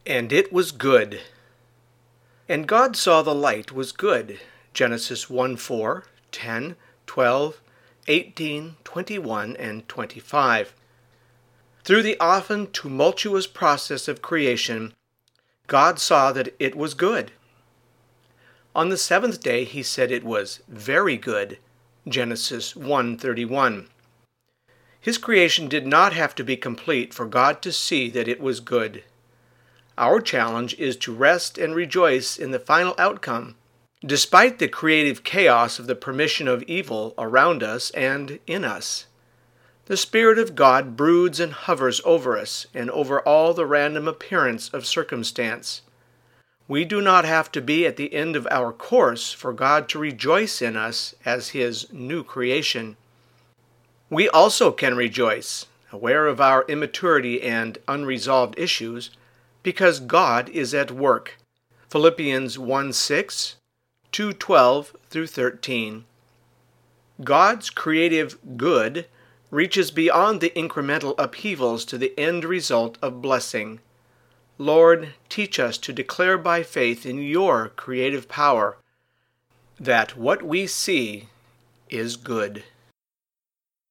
And it was good. And God saw the light was good. Genesis 1:4, 10, 12, 18, 21, and 25. Through the often tumultuous process of creation, God saw that it was good. On the seventh day he said it was very good. Genesis 1:31. His creation did not have to be complete for God to see that it was good. Our challenge is to rest and rejoice in the final outcome, despite the creative chaos of the permission of evil around us and in us. The Spirit of God broods and hovers over us and over all the random appearance of circumstance. We do not have to be at the end of our course for God to rejoice in us as His new creation. We also can rejoice, aware of our immaturity and unresolved issues, because God is at work. Philippians 1:6, 2:12 through 13. God's creative good reaches beyond the incremental upheavals to the end result of blessing. Lord, teach us to declare by faith in your creative power that what we see is good.